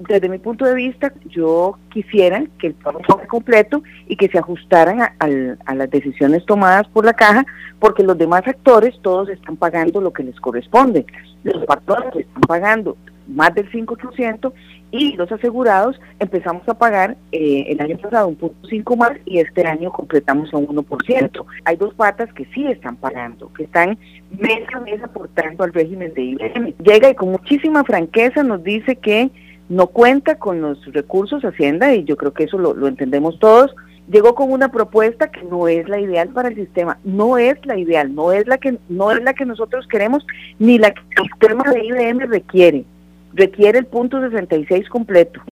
desde mi punto de vista, yo quisiera que el pago fuera completo y que se ajustaran a las decisiones tomadas por la caja, porque los demás actores todos están pagando lo que les corresponde. Los patrones están pagando más del 5% y los asegurados empezamos a pagar el año pasado 1.5 más y este año completamos a 1%. Hay dos patas que sí están pagando, que están mes a mes aportando al régimen de IBM. Llega y con muchísima franqueza nos dice que no cuenta con los recursos Hacienda, y yo creo que eso lo entendemos todos. Llegó con una propuesta que no es la ideal para el sistema, no es la ideal, no es la que nosotros queremos, ni la que el sistema de IBM requiere el punto 66 completo.